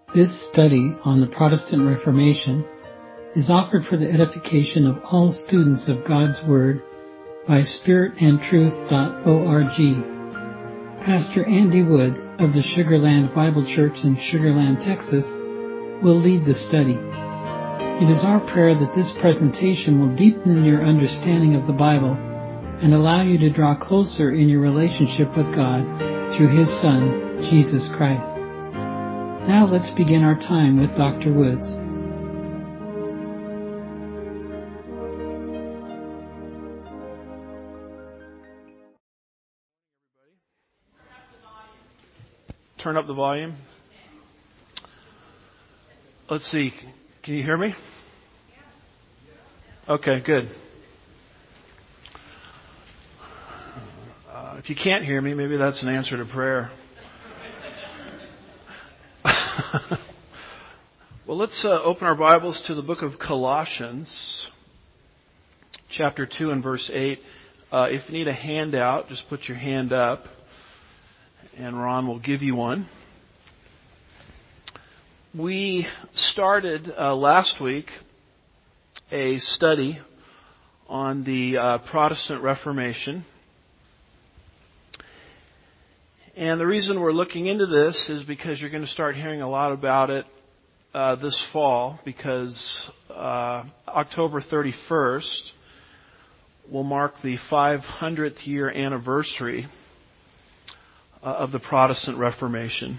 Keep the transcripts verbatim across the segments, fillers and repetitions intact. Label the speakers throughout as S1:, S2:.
S1: This study on the Protestant Reformation is offered for the edification of all students of God's Word by spirit and truth dot org. Pastor Andy Woods of the Sugar Land Bible Church in Sugar Land, Texas, will lead the study. It is our prayer that this presentation will deepen your understanding of the Bible and allow you to draw closer in your relationship with God through His Son, Jesus Christ. Now let's begin our time with Doctor Woods.
S2: Turn up the volume. Let's see. Can you hear me? Okay, good. Uh, if you can't hear me, maybe that's an answer to prayer. Well, let's uh, open our Bibles to the book of Colossians, chapter two and verse eight. Uh, if you need a handout, just put your hand up, and Ron will give you one. We started uh, last week a study on the uh, Protestant Reformation. And the reason we're looking into this is because you're going to start hearing a lot about it uh, this fall, because uh, October thirty-first will mark the five hundredth year anniversary uh, of the Protestant Reformation.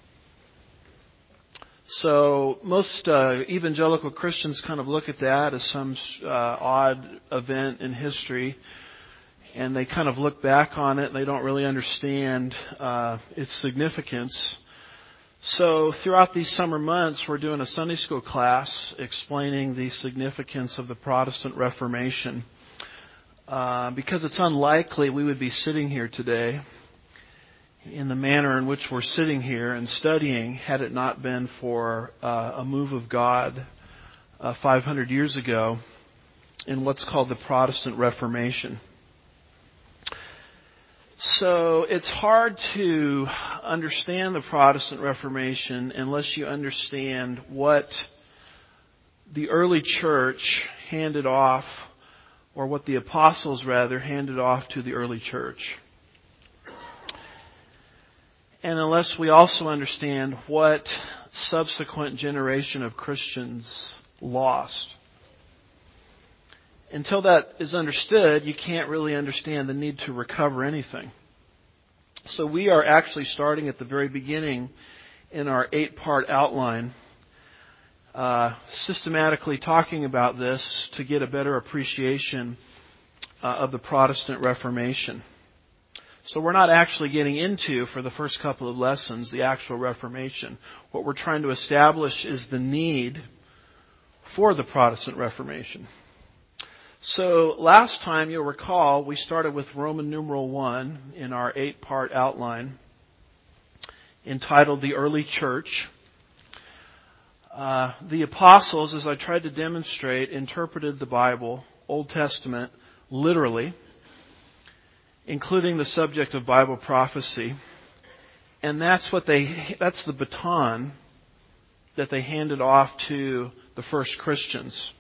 S2: So most uh, evangelical Christians kind of look at that as some uh, odd event in history, and they kind of look back on it and they don't really understand uh, its significance. So throughout these summer months, we're doing a Sunday school class explaining the significance of the Protestant Reformation, uh, because it's unlikely we would be sitting here today in the manner in which we're sitting here and studying had it not been for uh, a move of God uh, five hundred years ago in what's called the Protestant Reformation. So it's hard to understand the Protestant Reformation unless you understand what the early church handed off, or what the apostles rather handed off to the early church. And unless we also understand what subsequent generation of Christians lost. Until that is understood, you can't really understand the need to recover anything. So we are actually starting at the very beginning in our eight-part outline, uh, systematically talking about this to get a better appreciation uh, of the Protestant Reformation. So we're not actually getting into, for the first couple of lessons, the actual Reformation. What we're trying to establish is the need for the Protestant Reformation. So last time, you'll recall, we started with Roman numeral one in our eight-part outline entitled The Early Church. Uh, the apostles, as I tried to demonstrate, interpreted the Bible, Old Testament, literally, including the subject of Bible prophecy. And that's what they, that's the baton that they handed off to the first Christians.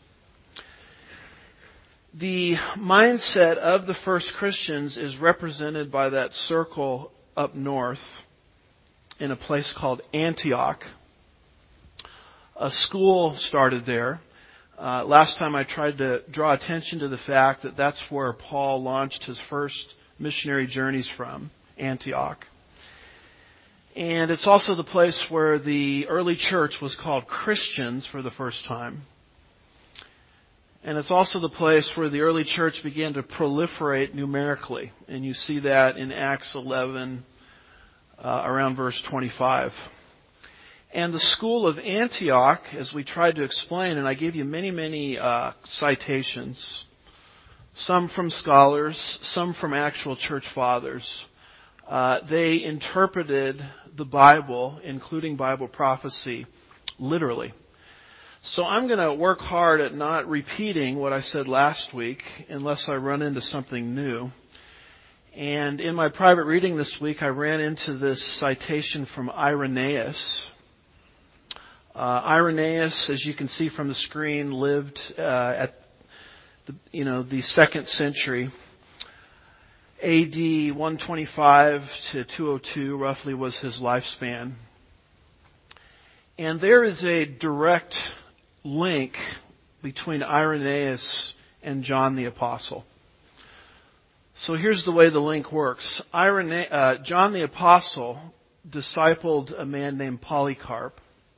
S2: The mindset of the first Christians is represented by that circle up north in a place called Antioch. A school started there. Uh, last time I tried to draw attention to the fact that that's where Paul launched his first missionary journeys from, Antioch. And it's also the place where the early church was called Christians for the first time. And it's also the place where the early church began to proliferate numerically. And you see that in Acts eleven, uh, around verse twenty-five. And the school of Antioch, as we tried to explain, and I gave you many, many uh, citations, some from scholars, some from actual church fathers, uh, they interpreted the Bible, including Bible prophecy, literally. So I'm going to work hard at not repeating what I said last week unless I run into something new. And in my private reading this week, I ran into this citation from Irenaeus. Uh, Irenaeus, as you can see from the screen, lived uh, at the, you know the second century. A D one twenty-five to two oh two roughly was his lifespan. And there is a direct link between Irenaeus and John the Apostle. So here's the way the link works. Irene, uh, John the Apostle discipled a man named Polycarp.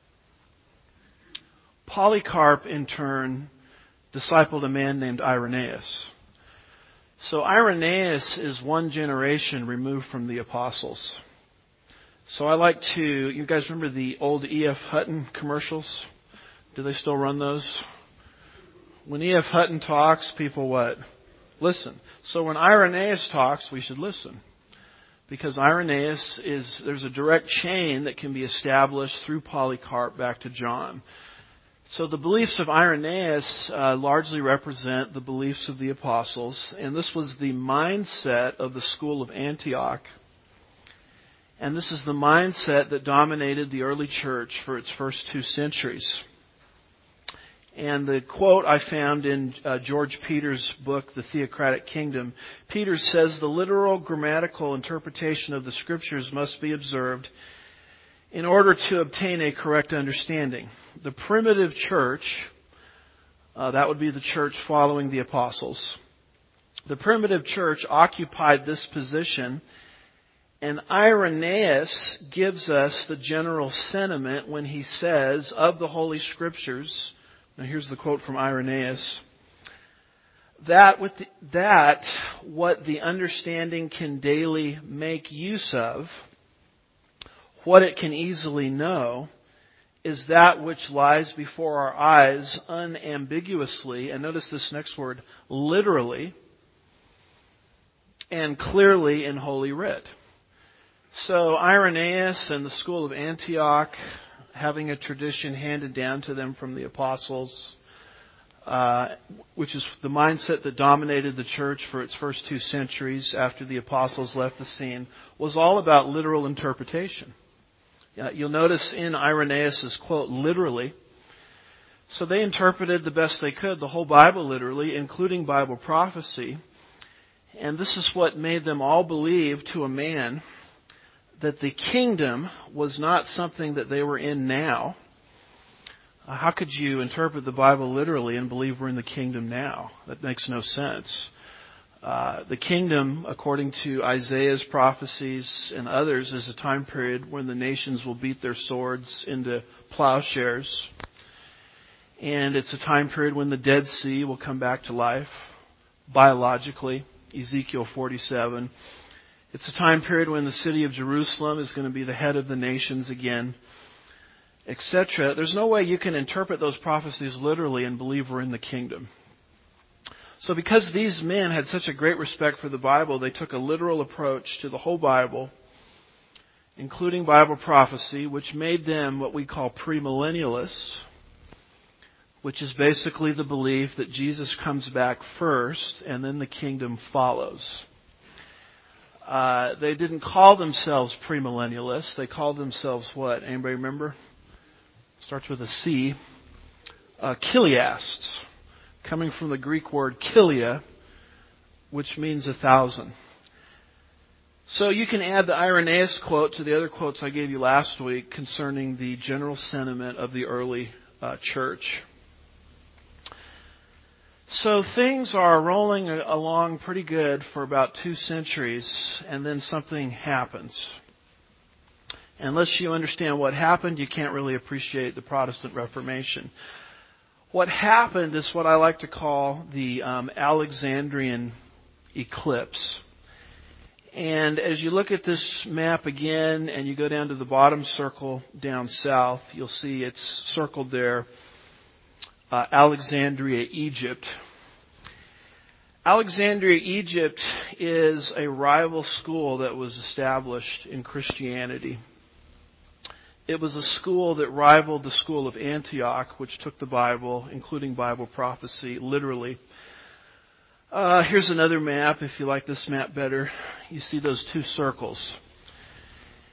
S2: Polycarp, in turn, discipled a man named Irenaeus. So Irenaeus is one generation removed from the apostles. So I like to, you guys remember the old E F Hutton commercials? Do they still run those? When E F Hutton talks, people what? Listen. So when Irenaeus talks, we should listen. Because Irenaeus is, there's a direct chain that can be established through Polycarp back to John. So the beliefs of Irenaeus uh, largely represent the beliefs of the apostles. And this was the mindset of the school of Antioch. And this is the mindset that dominated the early church for its first two centuries. And the quote I found in uh, George Peters' book, The Theocratic Kingdom, Peters says, the literal grammatical interpretation of the Scriptures must be observed in order to obtain a correct understanding. The primitive church, uh, that would be the church following the apostles, the primitive church occupied this position, and Irenaeus gives us the general sentiment when he says, of the Holy Scriptures. Now here's the quote from Irenaeus. That, with the, that what the understanding can daily make use of, what it can easily know, is that which lies before our eyes unambiguously, and notice this next word, literally, and clearly in Holy Writ. So Irenaeus and the school of Antioch, having a tradition handed down to them from the apostles, uh, which is the mindset that dominated the church for its first two centuries after the apostles left the scene, was all about literal interpretation. Uh, you'll notice in Irenaeus' quote, literally. So they interpreted the best they could, the whole Bible literally, including Bible prophecy. And this is what made them all believe to a man that the kingdom was not something that they were in now. Uh, how could you interpret the Bible literally and believe we're in the kingdom now? That makes no sense. Uh, the kingdom, according to Isaiah's prophecies and others, is a time period when the nations will beat their swords into plowshares. And it's a time period when the Dead Sea will come back to life, biologically, Ezekiel forty-seven. It's a time period when the city of Jerusalem is going to be the head of the nations again, et cetera. There's no way you can interpret those prophecies literally and believe we're in the kingdom. So because these men had such a great respect for the Bible, they took a literal approach to the whole Bible, including Bible prophecy, which made them what we call premillennialists, which is basically the belief that Jesus comes back first and then the kingdom follows. Uh, they didn't call themselves premillennialists. They called themselves what? Anybody remember? Starts with a C. Uh, Chiliasts, coming from the Greek word kilia, which means a thousand. So you can add the Irenaeus quote to the other quotes I gave you last week concerning the general sentiment of the early uh, church. So things are rolling along pretty good for about two centuries, and then something happens. Unless you understand what happened, you can't really appreciate the Protestant Reformation. What happened is what I like to call the um, Alexandrian eclipse. And as you look at this map again, and you go down to the bottom circle down south, you'll see it's circled there. Uh, Alexandria, Egypt. Alexandria, Egypt is a rival school that was established in Christianity. It was a school that rivaled the school of Antioch, which took the Bible, including Bible prophecy, literally. Uh, here's another map, if you like this map better. You see those two circles.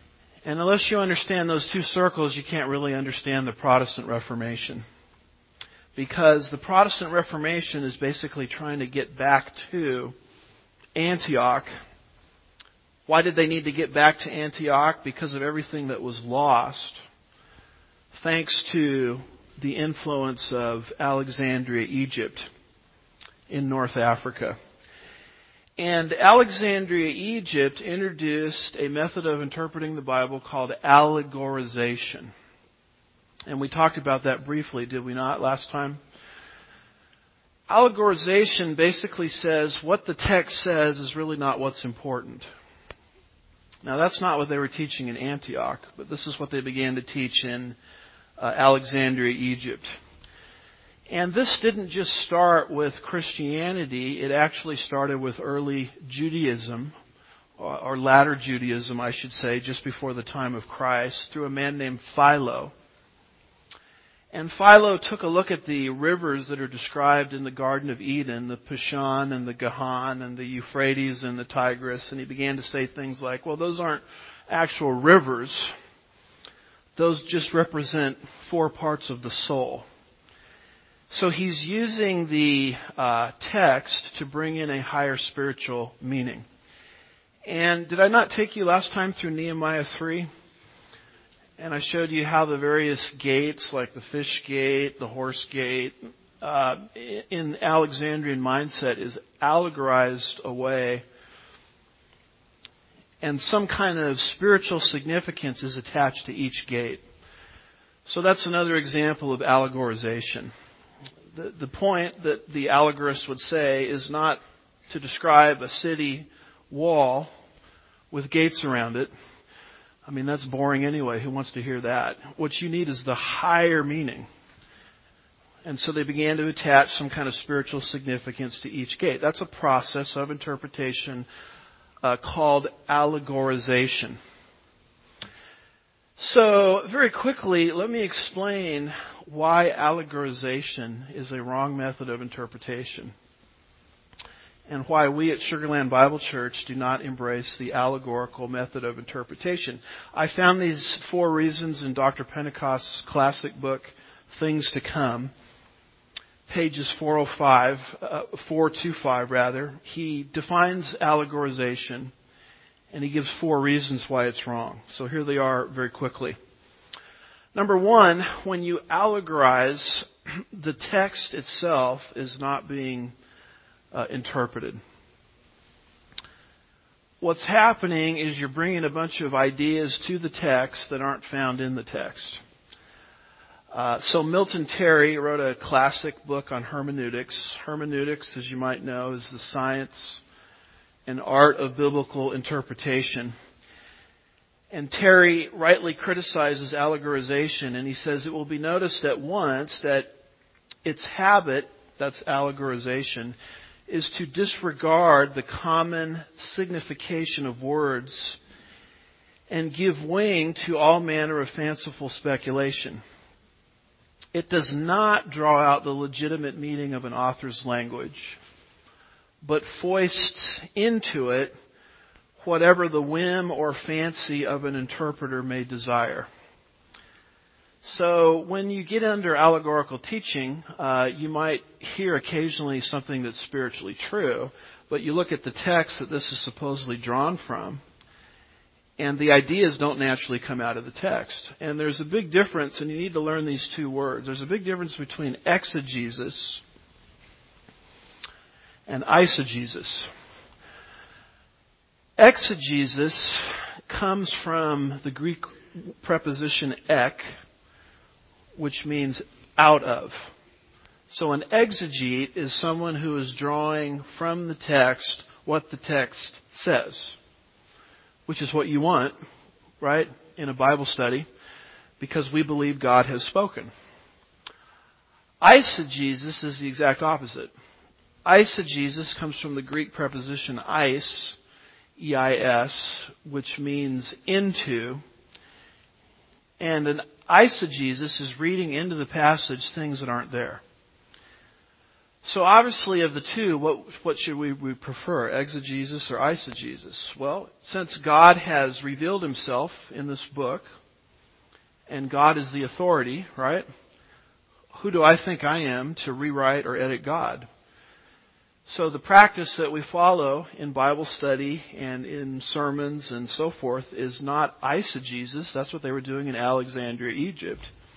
S2: And unless you understand those two circles, you can't really understand the Protestant Reformation. Because the Protestant Reformation is basically trying to get back to Antioch. Why did they need to get back to Antioch? Because of everything that was lost, thanks to the influence of Alexandria, Egypt, in North Africa. And Alexandria, Egypt introduced a method of interpreting the Bible called allegorization. And we talked about that briefly, did we not, last time? Allegorization basically says what the text says is really not what's important. Now, that's not what they were teaching in Antioch, but this is what they began to teach in uh, Alexandria, Egypt. And this didn't just start with Christianity. It actually started with early Judaism, or, or latter Judaism, I should say, just before the time of Christ, through a man named Philo. And Philo took a look at the rivers that are described in the Garden of Eden, the Pishon and the Gihon and the Euphrates and the Tigris, and he began to say things like, well, those aren't actual rivers. Those just represent four parts of the soul. So he's using the uh, text to bring in a higher spiritual meaning. And did I not take you last time through Nehemiah three? And I showed you how the various gates, like the fish gate, the horse gate, uh, in Alexandrian mindset is allegorized away. And some kind of spiritual significance is attached to each gate. So that's another example of allegorization. The, the point that the allegorist would say is not to describe a city wall with gates around it. I mean, that's boring anyway. Who wants to hear that? What you need is the higher meaning. And so they began to attach some kind of spiritual significance to each gate. That's a process of interpretation uh, called allegorization. So, very quickly, let me explain why allegorization is a wrong method of interpretation, and why we at Sugarland Bible Church do not embrace the allegorical method of interpretation. I found these four reasons in Doctor Pentecost's classic book, Things to Come, pages four oh five, uh, four twenty-five rather. He defines allegorization, and he gives four reasons why it's wrong. So here they are very quickly. Number one, when you allegorize, the text itself is not being uh, interpreted. What's happening is you're bringing a bunch of ideas to the text that aren't found in the text. Uh, so Milton Terry wrote a classic book on hermeneutics. Hermeneutics, as you might know, is the science and art of biblical interpretation. And Terry rightly criticizes allegorization, and he says it will be noticed at once that its habit, that's allegorization, is to disregard the common signification of words and give wing to all manner of fanciful speculation. It does not draw out the legitimate meaning of an author's language, but foists into it whatever the whim or fancy of an interpreter may desire. So when you get under allegorical teaching, uh, you might hear occasionally something that's spiritually true, but you look at the text that this is supposedly drawn from, and the ideas don't naturally come out of the text. And there's a big difference, and you need to learn these two words. There's a big difference between exegesis and eisegesis. Exegesis comes from the Greek preposition ek, which means out of. So an exegete is someone who is drawing from the text what the text says, which is what you want, right, in a Bible study, because we believe God has spoken. Eisegesis is the exact opposite. Eisegesis comes from the Greek preposition eis, E I S, which means into. And an eisegesis is reading into the passage things that aren't there. So obviously of the two, what, what should we, we prefer, exegesis or eisegesis? Well, since God has revealed himself in this book, and God is the authority, right? Who do I think I am to rewrite or edit God? So the practice that we follow in Bible study and in sermons and so forth is not eisegesis. That's what they were doing in Alexandria, Egypt.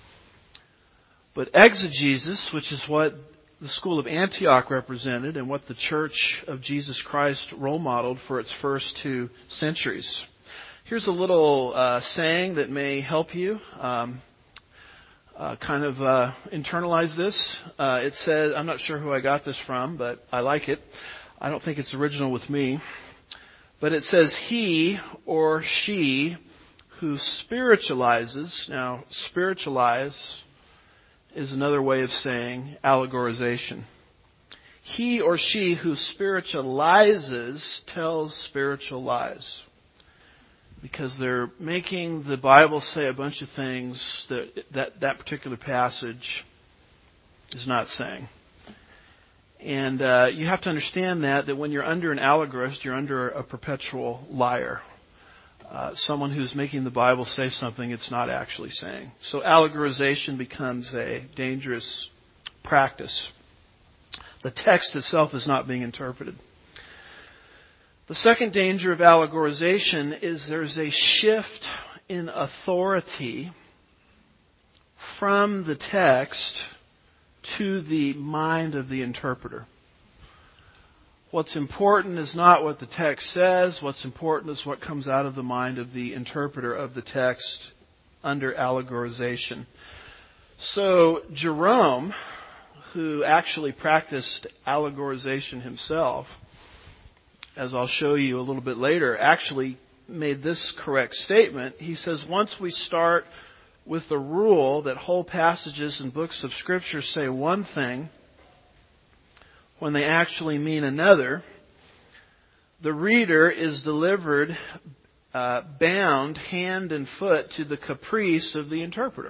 S2: But exegesis, which is what the school of Antioch represented and what the Church of Jesus Christ role modeled for its first two centuries. Here's a little uh, saying that may help you um, uh, kind of uh, internalize this. Uh, it said, I'm not sure who I got this from, but I like it. I don't think it's original with me. But it says, he or she who spiritualizes. Now, spiritualize is another way of saying allegorization. He or she who spiritualizes tells spiritual lies. Because they're making the Bible say a bunch of things that that, that particular passage is not saying. And uh, you have to understand that, that when you're under an allegorist, you're under a perpetual liar. Uh, someone who's making the Bible say something it's not actually saying. So allegorization becomes a dangerous practice. The text itself is not being interpreted. The second danger of allegorization is there's a shift in authority from the text to the mind of the interpreter. What's important is not what the text says. What's important is what comes out of the mind of the interpreter of the text under allegorization. So Jerome, who actually practiced allegorization himself, as I'll show you a little bit later, actually made this correct statement. He says, once we start with the rule that whole passages and books of Scripture say one thing when they actually mean another, the reader is delivered uh, bound hand and foot to the caprice of the interpreter.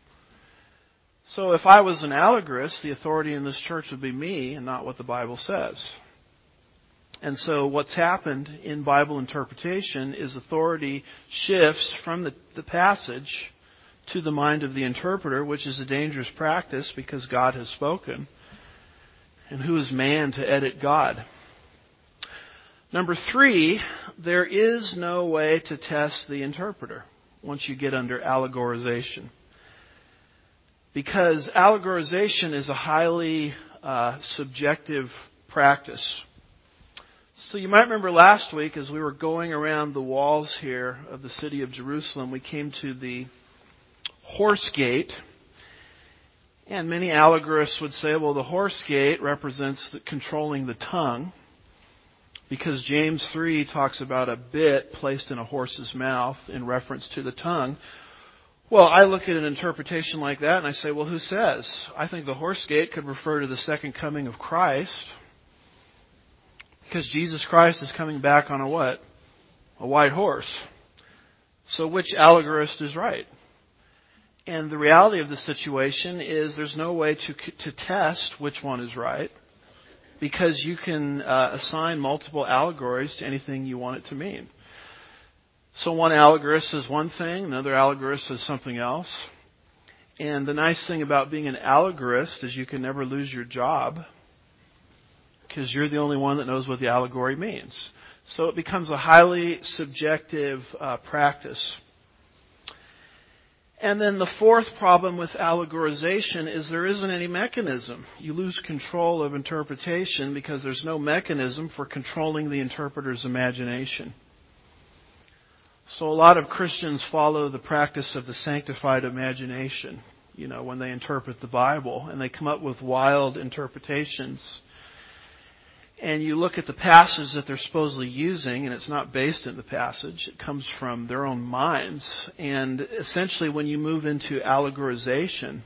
S2: So if I was an allegorist, the authority in this church would be me and not what the Bible says. And so what's happened in Bible interpretation is authority shifts from the, the passage to the mind of the interpreter, which is a dangerous practice because God has spoken. And who is man to edit God? Number three, there is no way to test the interpreter once you get under allegorization. Because allegorization is a highly uh, subjective practice. So you might remember last week as we were going around the walls here of the city of Jerusalem, we came to the horse gate. And many allegorists would say, well, the horse gate represents the, controlling the tongue, because James three talks about a bit placed in a horse's mouth in reference to the tongue. Well, I look at an interpretation like that and I say, well, who says? I think the horse gate could refer to the second coming of Christ, because Jesus Christ is coming back on a what? A white horse. So which allegorist is right? And the reality of the situation is there's no way to to test which one is right, because you can uh, assign multiple allegories to anything you want it to mean. So one allegorist says one thing, another allegorist says something else. And the nice thing about being an allegorist is you can never lose your job, because you're the only one that knows what the allegory means. So it becomes a highly subjective uh, practice. And then the fourth problem with allegorization is there isn't any mechanism. You lose control of interpretation because there's no mechanism for controlling the interpreter's imagination. So a lot of Christians follow the practice of the sanctified imagination, you know, when they interpret the Bible, and they come up with wild interpretations. And you look at the passage that they're supposedly using, and it's not based in the passage. It comes from their own minds. And essentially, when you move into allegorization,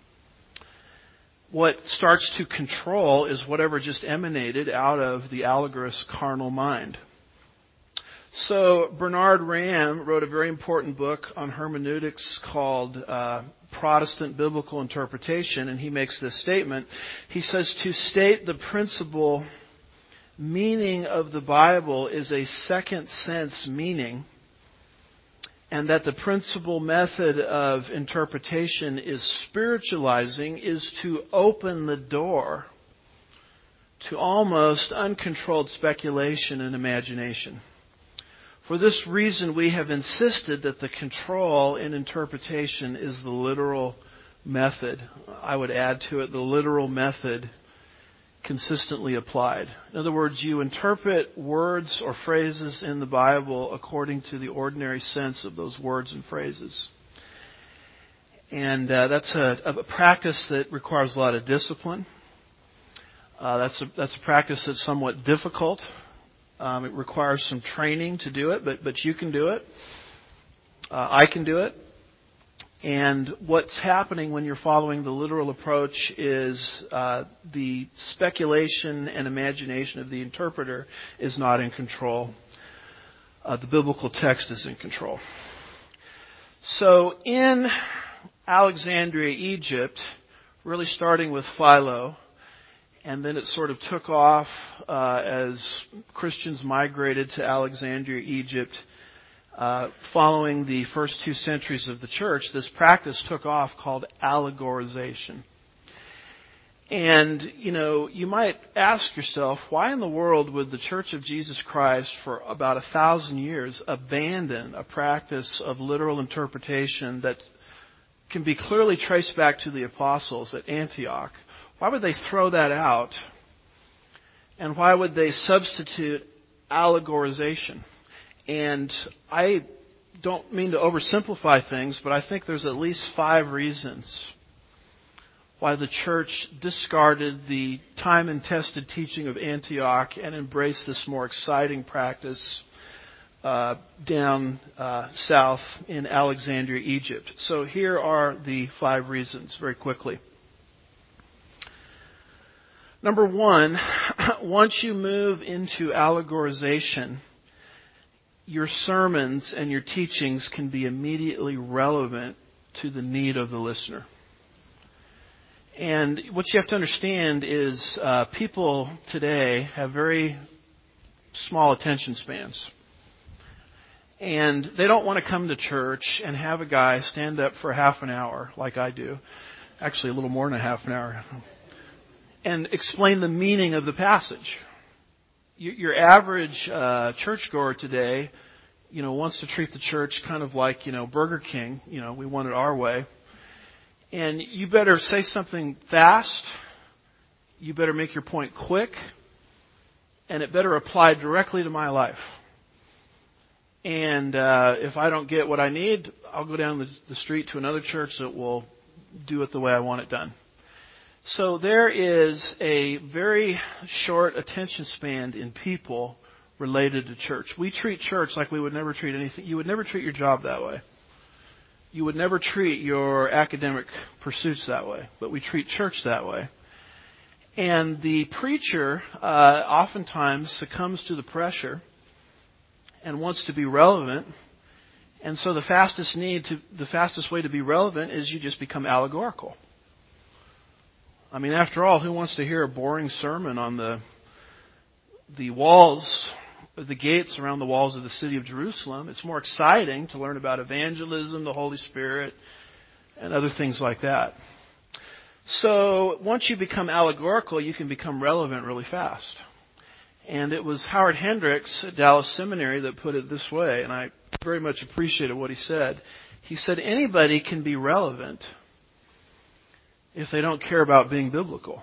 S2: what starts to control is whatever just emanated out of the allegorist's carnal mind. So Bernard Ramm wrote a very important book on hermeneutics called uh, Protestant Biblical Interpretation, and he makes this statement. He says, to state the principal meaning of the Bible is a second sense meaning, and that the principal method of interpretation is spiritualizing, is to open the door to almost uncontrolled speculation and imagination. For this reason, we have insisted that the control in interpretation is the literal method. I would add to it the literal method consistently applied. In other words, you interpret words or phrases in the Bible according to the ordinary sense of those words and phrases. And uh, that's a, a practice that requires a lot of discipline. Uh, that's a, that's a practice that's somewhat difficult. Um, it requires some training to do it, but but you can do it. Uh, I can do it. And what's happening when you're following the literal approach is uh, the speculation and imagination of the interpreter is not in control. Uh, the biblical text is in control. So in Alexandria, Egypt, really starting with Philo, and then it sort of took off uh, as Christians migrated to Alexandria, Egypt. Uh, following the first two centuries of the church, this practice took off called allegorization. And, you know, you might ask yourself, why in the world would the Church of Jesus Christ for about a thousand years abandon a practice of literal interpretation that can be clearly traced back to the apostles at Antioch? Why would they throw that out? And why would they substitute allegorization? And I don't mean to oversimplify things, but I think there's at least five reasons why the church discarded the time and tested teaching of Antioch and embraced this more exciting practice uh, down uh, south in Alexandria, Egypt. So here are the five reasons very quickly. Number one, once you move into allegorization, your sermons and your teachings can be immediately relevant to the need of the listener. And what you have to understand is uh, people today have very small attention spans. And they don't want to come to church and have a guy stand up for half an hour like I do. Actually, a little more than a half an hour. And explain the meaning of the passage. Your average uh, churchgoer today, you know, wants to treat the church kind of like, you know, Burger King. You know, we want it our way. And you better say something fast. You better make your point quick. And it better apply directly to my life. And uh, if I don't get what I need, I'll go down the, the street to another church that will do it the way I want it done. So there is a very short attention span in people related to church. We treat church like we would never treat anything. You would never treat your job that way. You would never treat your academic pursuits that way. But we treat church that way. And the preacher uh, oftentimes succumbs to the pressure and wants to be relevant. And so the fastest need to, the fastest way to be relevant is you just become allegorical. I mean, after all, who wants to hear a boring sermon on the the walls, the gates around the walls of the city of Jerusalem? It's more exciting to learn about evangelism, the Holy Spirit, and other things like that. So once you become allegorical, you can become relevant really fast. And it was Howard Hendricks at Dallas Seminary that put it this way, and I very much appreciated what he said. He said, anybody can be relevant if they don't care about being biblical.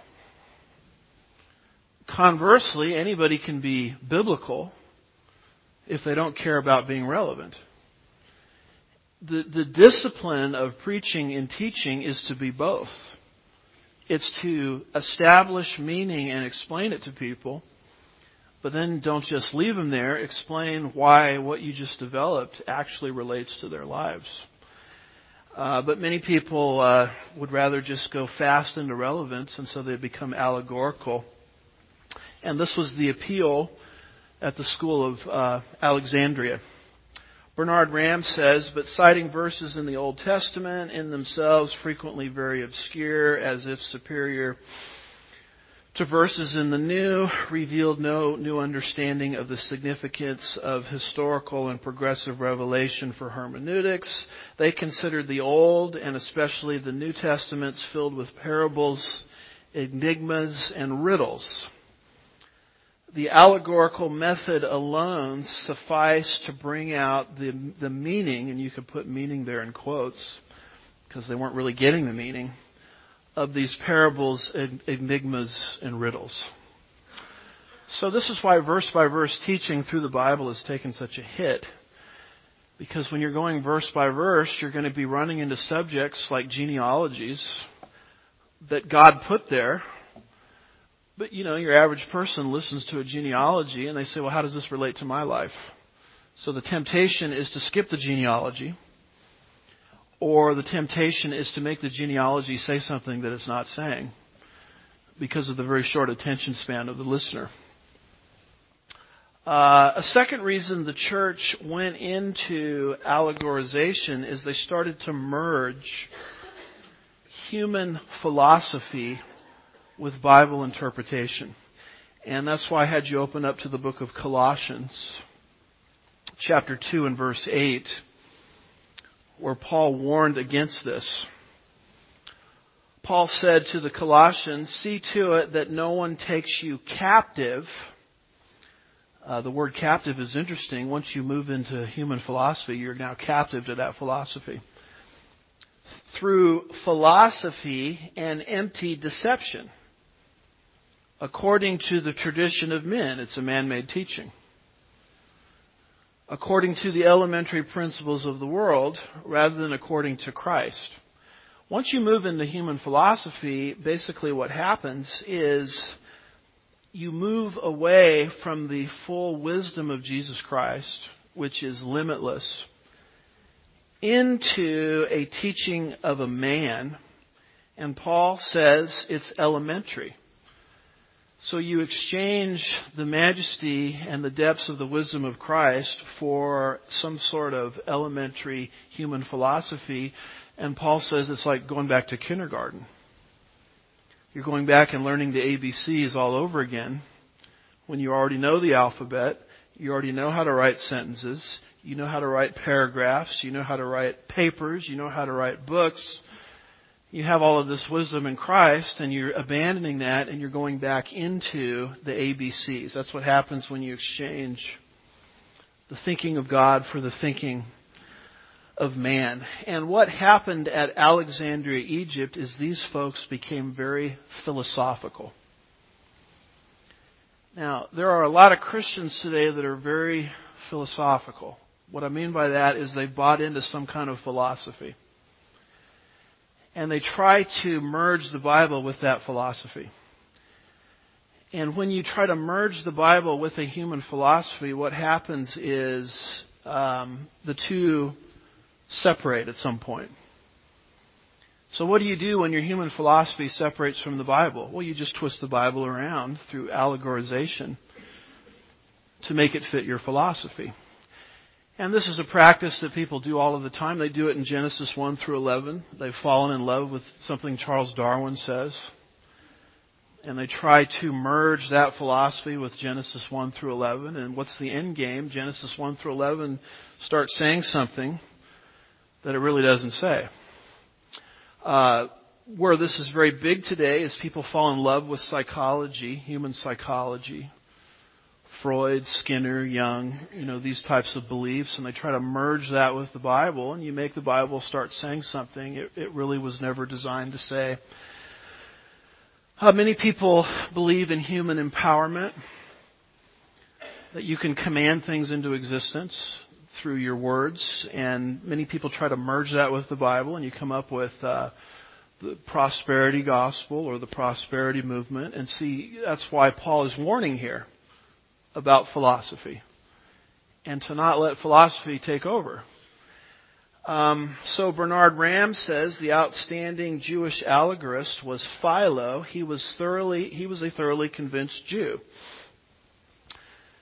S2: Conversely, anybody can be biblical if they don't care about being relevant. The, the discipline of preaching and teaching is to be both. It's to establish meaning and explain it to people, but then don't just leave them there. Explain why what you just developed actually relates to their lives. Uh, but many people uh, would rather just go fast into relevance, and so they become allegorical. And this was the appeal at the school of uh, Alexandria. Bernard Ramm says, but citing verses in the Old Testament, in themselves frequently very obscure, as if superior to verses in the New, revealed no new understanding of the significance of historical and progressive revelation for hermeneutics. They considered the Old, and especially the New Testaments, filled with parables, enigmas, and riddles. The allegorical method alone sufficed to bring out the, the meaning, and you could put meaning there in quotes, because they weren't really getting the meaning, of these parables, enigmas, and riddles. So this is why verse-by-verse teaching through the Bible has taken such a hit. Because when you're going verse by verse, you're going to be running into subjects like genealogies that God put there. But, you know, your average person listens to a genealogy and they say, well, how does this relate to my life? So the temptation is to skip the genealogy. Or the temptation is to make the genealogy say something that it's not saying because of the very short attention span of the listener. Uh, a second reason the church went into allegorization is they started to merge human philosophy with Bible interpretation. And that's why I had you open up to the book of Colossians, chapter two and verse eight. Where Paul warned against this. Paul said to the Colossians, see to it that no one takes you captive. Uh, the word captive is interesting. Once you move into human philosophy, you're now captive to that philosophy. Through philosophy and empty deception. According to the tradition of men. It's a man-made teaching. According to the elementary principles of the world, rather than according to Christ. Once you move into human philosophy, basically what happens is you move away from the full wisdom of Jesus Christ, which is limitless, into a teaching of a man. And Paul says it's elementary. So you exchange the majesty and the depths of the wisdom of Christ for some sort of elementary human philosophy. And Paul says it's like going back to kindergarten. You're going back and learning the A B Cs all over again when you already know the alphabet. You already know how to write sentences. You know how to write paragraphs. You know how to write papers. You know how to write books. You have all of this wisdom in Christ, and you're abandoning that, and you're going back into the A B Cs. That's what happens when you exchange the thinking of God for the thinking of man. And what happened at Alexandria, Egypt, is these folks became very philosophical. Now, there are a lot of Christians today that are very philosophical. What I mean by that is they've bought into some kind of philosophy. And they try to merge the Bible with that philosophy. And when you try to merge the Bible with a human philosophy, what happens is um, the two separate at some point. So what do you do when your human philosophy separates from the Bible? Well, you just twist the Bible around through allegorization to make it fit your philosophy. And this is a practice that people do all of the time. They do it in Genesis one through eleven. They've fallen in love with something Charles Darwin says. And they try to merge that philosophy with Genesis one through eleven. And what's the end game? Genesis one through eleven starts saying something that it really doesn't say. Uh, where this is very big today is people fall in love with psychology, human psychology. Freud, Skinner, Jung, you know, these types of beliefs, and they try to merge that with the Bible, and you make the Bible start saying something it, it really was never designed to say. Uh, many people believe in human empowerment, that you can command things into existence through your words, and many people try to merge that with the Bible, and you come up with uh, the prosperity gospel or the prosperity movement, and see, that's why Paul is warning here about philosophy, and to not let philosophy take over. Um, so Bernard Ramm says the outstanding Jewish allegorist was Philo. He was thoroughly, he was a thoroughly convinced Jew.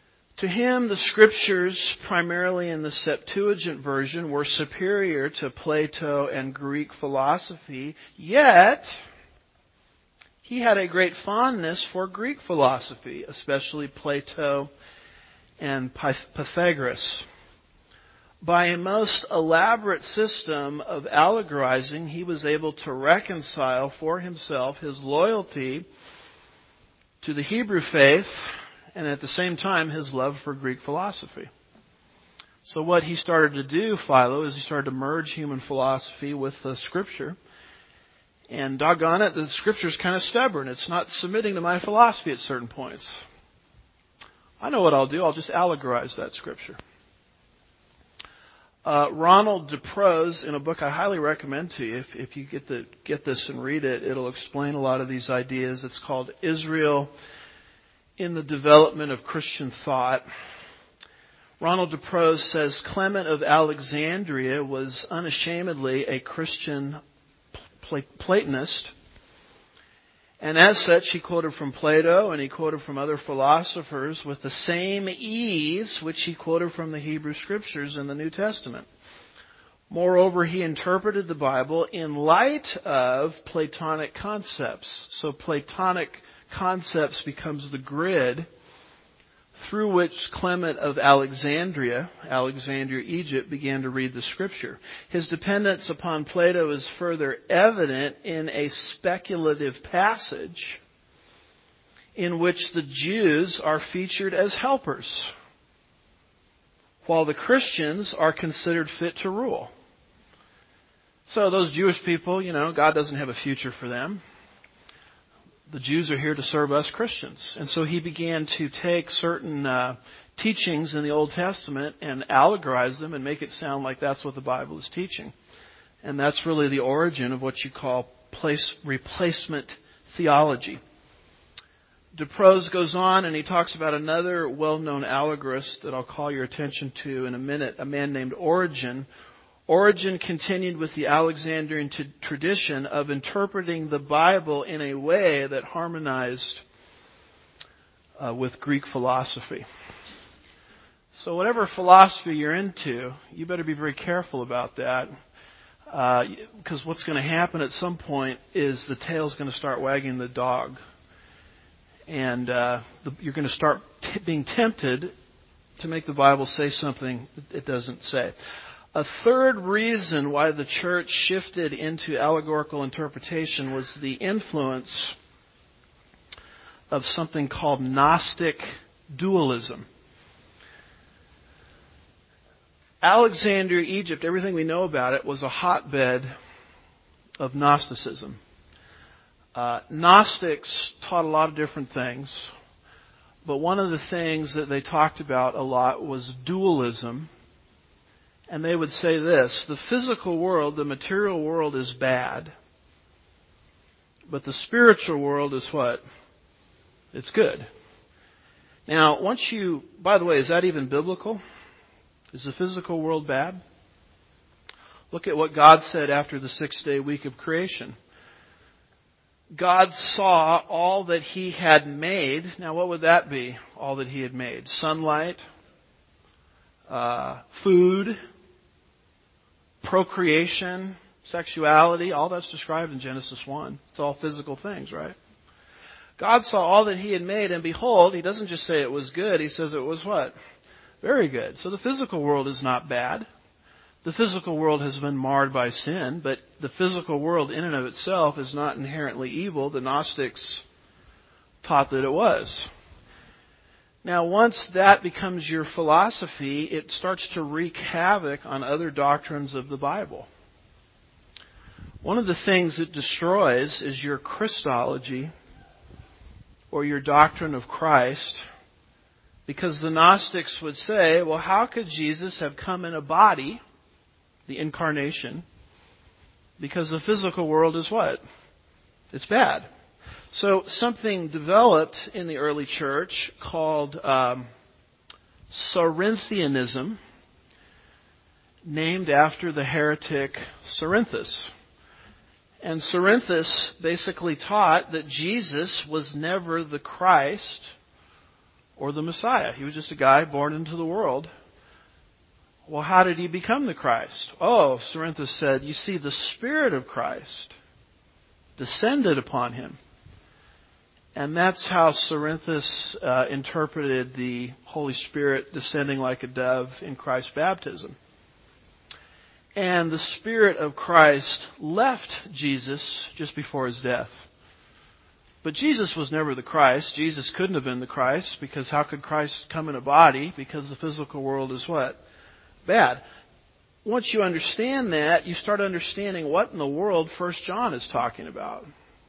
S2: To him, the scriptures, primarily in the Septuagint version, were superior to Plato and Greek philosophy, yet he had a great fondness for Greek philosophy, especially Plato and Pythagoras. By a most elaborate system of allegorizing, he was able to reconcile for himself his loyalty to the Hebrew faith and at the same time his love for Greek philosophy. So what he started to do, Philo, is he started to merge human philosophy with the Scripture. And doggone it, the Scripture's kind of stubborn. It's not submitting to my philosophy at certain points. I know what I'll do. I'll just allegorize that Scripture. Uh, Ronald DeProse, in a book I highly recommend to you, if, if you get the get this and read it, it'll explain a lot of these ideas. It's called Israel in the Development of Christian Thought. Ronald DeProse says Clement of Alexandria was unashamedly a Christian Platonist. And as such, he quoted from Plato and he quoted from other philosophers with the same ease which he quoted from the Hebrew Scriptures in the New Testament. Moreover, he interpreted the Bible in light of Platonic concepts. So Platonic concepts becomes the grid through which Clement of Alexandria, Alexandria, Egypt, began to read the Scripture. His dependence upon Plato is further evident in a speculative passage in which the Jews are featured as helpers, while the Christians are considered fit to rule. So those Jewish people, you know, God doesn't have a future for them. The Jews are here to serve us Christians. And so he began to take certain uh, teachings in the Old Testament and allegorize them and make it sound like that's what the Bible is teaching. And that's really the origin of what you call place replacement theology. DeProse goes on and he talks about another well-known allegorist that I'll call your attention to in a minute, a man named Origen. Origen continued with the Alexandrian t- tradition of interpreting the Bible in a way that harmonized uh, with Greek philosophy. So whatever philosophy you're into, you better be very careful about that. Uh, because what's going to happen at some point is the tail's going to start wagging the dog. And uh, the, you're going to start t- being tempted to make the Bible say something it doesn't say. A third reason why the church shifted into allegorical interpretation was the influence of something called Gnostic dualism. Alexandria, Egypt, everything we know about it, was a hotbed of Gnosticism. Uh, Gnostics taught a lot of different things, but one of the things that they talked about a lot was dualism. And they would say this: the physical world, the material world is bad, but the spiritual world is what? It's good. Now, once you, by the way, is that even biblical? Is the physical world bad? Look at what God said after the six-day week of creation. God saw all that He had made. Now, what would that be, all that He had made? Sunlight, uh, food, procreation, sexuality, all that's described in Genesis one. It's all physical things, right? God saw all that He had made, and behold, He doesn't just say it was good, He says it was what? Very good. So the physical world is not bad. The physical world has been marred by sin, but the physical world in and of itself is not inherently evil. The Gnostics taught that it was. Now, once that becomes your philosophy, it starts to wreak havoc on other doctrines of the Bible. One of the things it destroys is your Christology, or your doctrine of Christ, because the Gnostics would say, well, how could Jesus have come in a body, the incarnation, because the physical world is what? It's bad. So something developed in the early church called um, Cerinthianism, named after the heretic Cerinthus. And Cerinthus basically taught that Jesus was never the Christ or the Messiah. He was just a guy born into the world. Well, how did he become the Christ? Oh, Cerinthus said, you see, the Spirit of Christ descended upon him. And that's how Cerinthus uh, interpreted the Holy Spirit descending like a dove in Christ's baptism. And the Spirit of Christ left Jesus just before his death. But Jesus was never the Christ. Jesus couldn't have been the Christ, because how could Christ come in a body? Because the physical world is what? Bad. Once you understand that, you start understanding what in the world First John is talking about.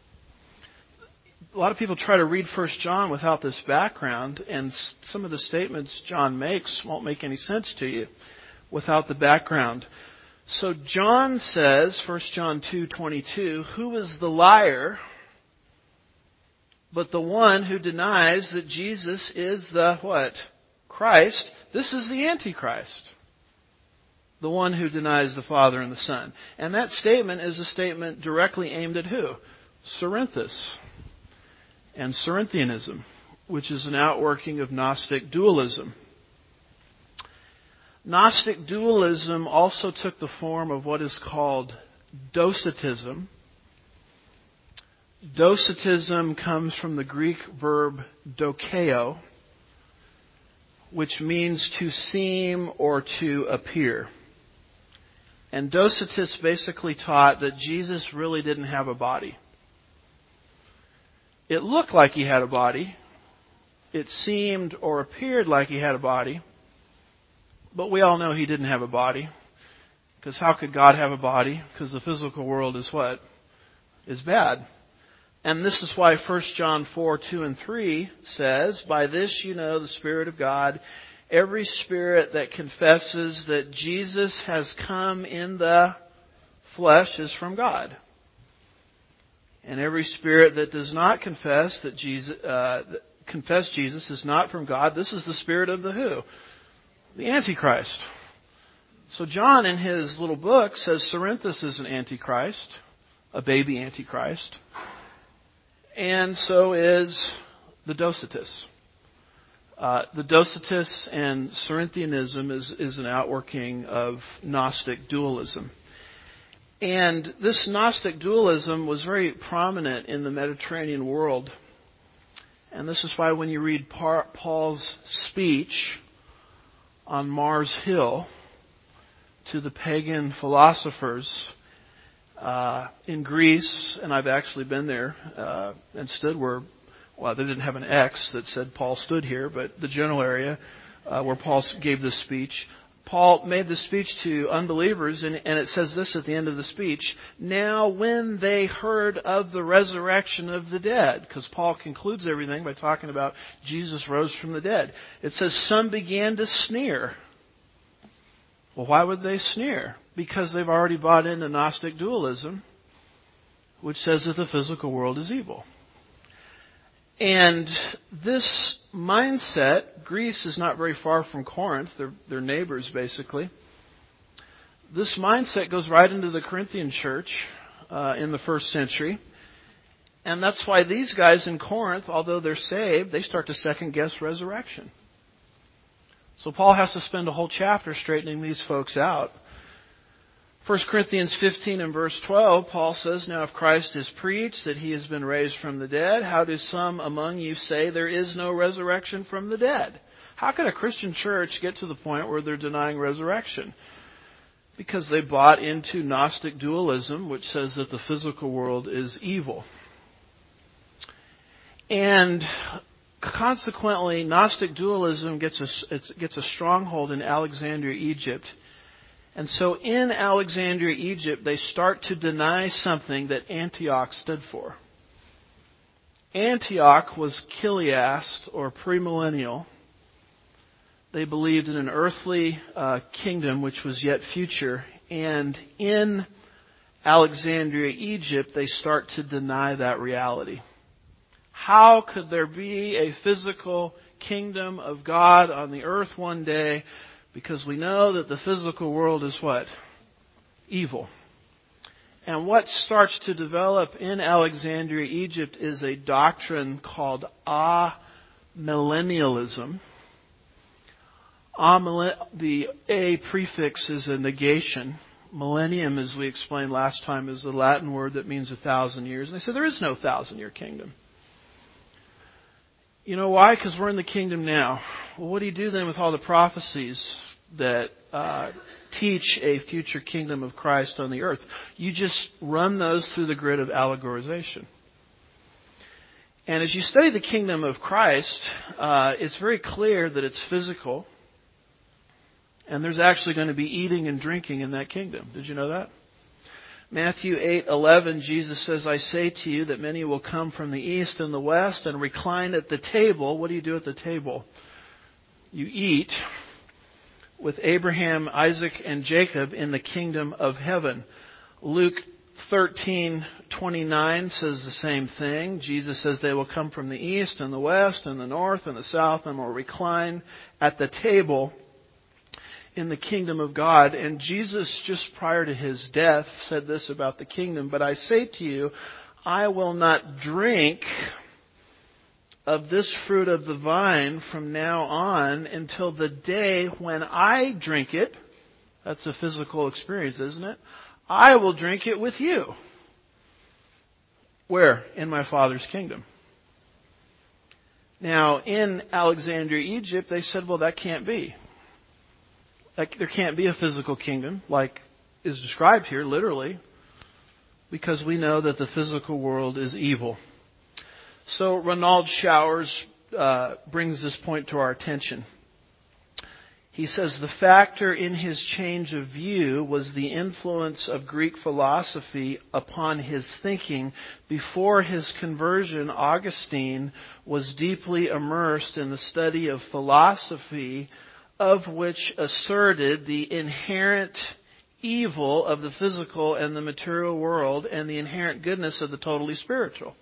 S2: A lot of people try to read First John without this background, and some of the statements John makes won't make any sense to you without the background. So John says, First John two twenty-two, who is the liar but the one who denies that Jesus is the what? Christ. This is the Antichrist. The one who denies the Father and the Son. And that statement is a statement directly aimed at who? Cerinthus and Cerinthianism, which is an outworking of Gnostic dualism. Gnostic dualism also took the form of what is called Docetism. Docetism comes from the Greek verb dokeo, which means to seem or to appear. And Docetists basically taught that Jesus really didn't have a body. It looked like he had a body. It seemed or appeared like he had a body. But we all know he didn't have a body. Because how could God have a body? Because the physical world is what? Is bad. And this is why First John four, two and three says, by this you know the Spirit of God. Every spirit that confesses that Jesus has come in the flesh is from God. And every spirit that does not confess that Jesus, uh, confess Jesus is not from God. This is the spirit of the who? The Antichrist. So John in his little book says Cerinthus is an Antichrist, a baby Antichrist. And so is the Docetists. Uh, the Docetists and Cerinthianism is, is an outworking of Gnostic dualism. And this Gnostic dualism was very prominent in the Mediterranean world. And this is why when you read Paul's speech on Mars Hill to the pagan philosophers uh, in Greece, and I've actually been there uh, and stood where, well, they didn't have an X that said Paul stood here, but the general area uh, where Paul gave this speech. Paul made the speech to unbelievers, and, and it says this at the end of the speech, now when they heard of the resurrection of the dead, because Paul concludes everything by talking about Jesus rose from the dead. It says some began to sneer. Well, why would they sneer? Because they've already bought into Gnostic dualism, which says that the physical world is evil. And this mindset, Greece is not very far from Corinth. They're, they're neighbors, basically. This mindset goes right into the Corinthian church uh, in the first century. And that's why these guys in Corinth, although they're saved, they start to second-guess resurrection. So Paul has to spend a whole chapter straightening these folks out. First Corinthians fifteen and verse twelve, Paul says, now if Christ is preached that he has been raised from the dead, how do some among you say there is no resurrection from the dead? How can a Christian church get to the point where they're denying resurrection? Because they bought into Gnostic dualism, which says that the physical world is evil. And consequently, Gnostic dualism gets a, it gets a stronghold in Alexandria, Egypt. And so in Alexandria, Egypt, they start to deny something that Antioch stood for. Antioch was Chiliast, or premillennial. They believed in an earthly uh, kingdom which was yet future. And in Alexandria, Egypt, they start to deny that reality. How could there be a physical kingdom of God on the earth one day? Because we know that the physical world is what? Evil. And what starts to develop in Alexandria, Egypt is a doctrine called amillennialism. Amillen- the A prefix is a negation. Millennium, as we explained last time, is a Latin word that means a thousand years. And they said there is no thousand-year kingdom. You know why? Because we're in the kingdom now. Well, what do you do then with all the prophecies that uh, teach a future kingdom of Christ on the earth? You just run those through the grid of allegorization. And as you study the kingdom of Christ, uh, it's very clear that it's physical. And there's actually going to be eating and drinking in that kingdom. Did you know that? Matthew eight eleven, Jesus says, I say to you that many will come from the east and the west and recline at the table. What do you do at the table? You eat with Abraham, Isaac, and Jacob in the kingdom of heaven. Luke thirteen twenty-nine says the same thing. Jesus says they will come from the east and the west and the north and the south and will recline at the table in the kingdom of God. And Jesus, just prior to his death, said this about the kingdom. But I say to you, I will not drink of this fruit of the vine from now on until the day when I drink it. That's a physical experience, isn't it? I will drink it with you. Where? In my Father's kingdom. Now, in Alexandria, Egypt, they said, well, that can't be. Like, there can't be a physical kingdom like is described here, literally, because we know that the physical world is evil. So Ronald Showers uh, brings this point to our attention. He says the factor in his change of view was the influence of Greek philosophy upon his thinking. Before his conversion, Augustine was deeply immersed in the study of philosophy, of which asserted the inherent evil of the physical and the material world and the inherent goodness of the totally spiritual.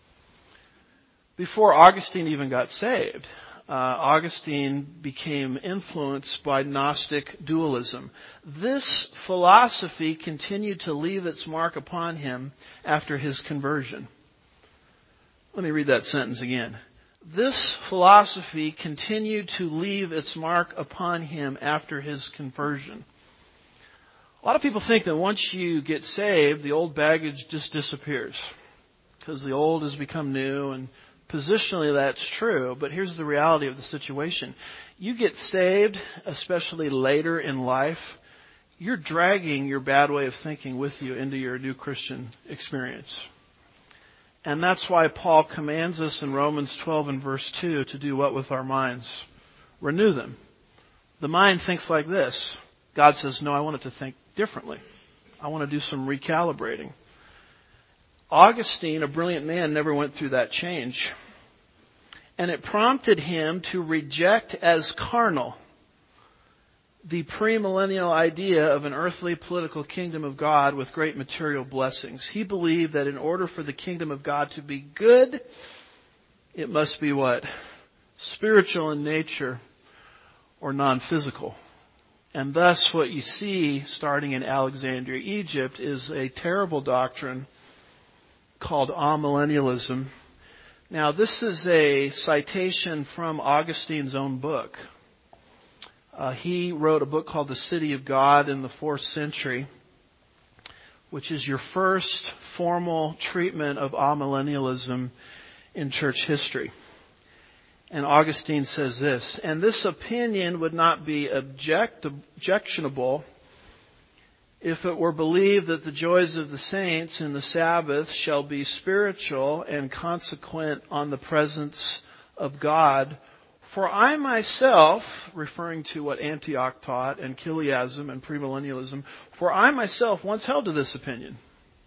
S2: Before Augustine even got saved, uh, Augustine became influenced by Gnostic dualism. This philosophy continued to leave its mark upon him after his conversion. Let me read that sentence again. This philosophy continued to leave its mark upon him after his conversion. A lot of people think that once you get saved, the old baggage just disappears because the old has become new, and positionally that's true, but here's the reality of the situation. You get saved, especially later in life, you're dragging your bad way of thinking with you into your new Christian experience. And that's why Paul commands us in Romans twelve and verse two to do what with our minds? Renew them. The mind thinks like this. God says, no, I want it to think differently. I want to do some recalibrating. Augustine, a brilliant man, never went through that change. And it prompted him to reject as carnal the premillennial idea of an earthly political kingdom of God with great material blessings. He believed that in order for the kingdom of God to be good, it must be what? Spiritual in nature or non-physical. And thus what you see starting in Alexandria, Egypt, is a terrible doctrine called amillennialism. Now, this is a citation from Augustine's own book. Uh, he wrote a book called The City of God in the fourth century, which is your first formal treatment of amillennialism in church history. And Augustine says this, and this opinion would not be object- objectionable if it were believed that the joys of the saints in the Sabbath shall be spiritual and consequent on the presence of God. For I myself, referring to what Antioch taught and Chiliasm and premillennialism, for I myself once held to this opinion.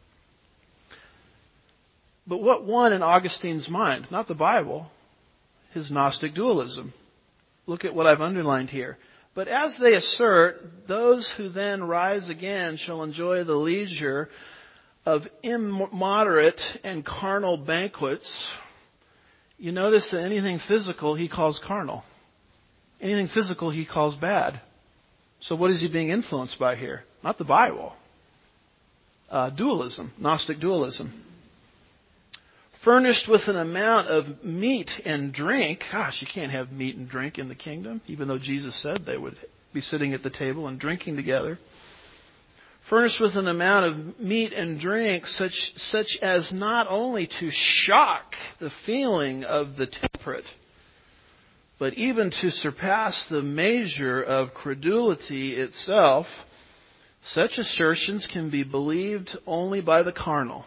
S2: But what won in Augustine's mind? Not the Bible, his Gnostic dualism. Look at what I've underlined here. But as they assert, those who then rise again shall enjoy the leisure of immoderate and carnal banquets. You notice that anything physical he calls carnal. Anything physical he calls bad. So what is he being influenced by here? Not the Bible. Uh, dualism, Gnostic dualism. furnished with an amount of meat and drink. Gosh, you can't have meat and drink in the kingdom, even though Jesus said they would be sitting at the table and drinking together. Furnished with an amount of meat and drink such, such as not only to shock the feeling of the temperate, but even to surpass the measure of credulity itself. Such assertions can be believed only by the carnal.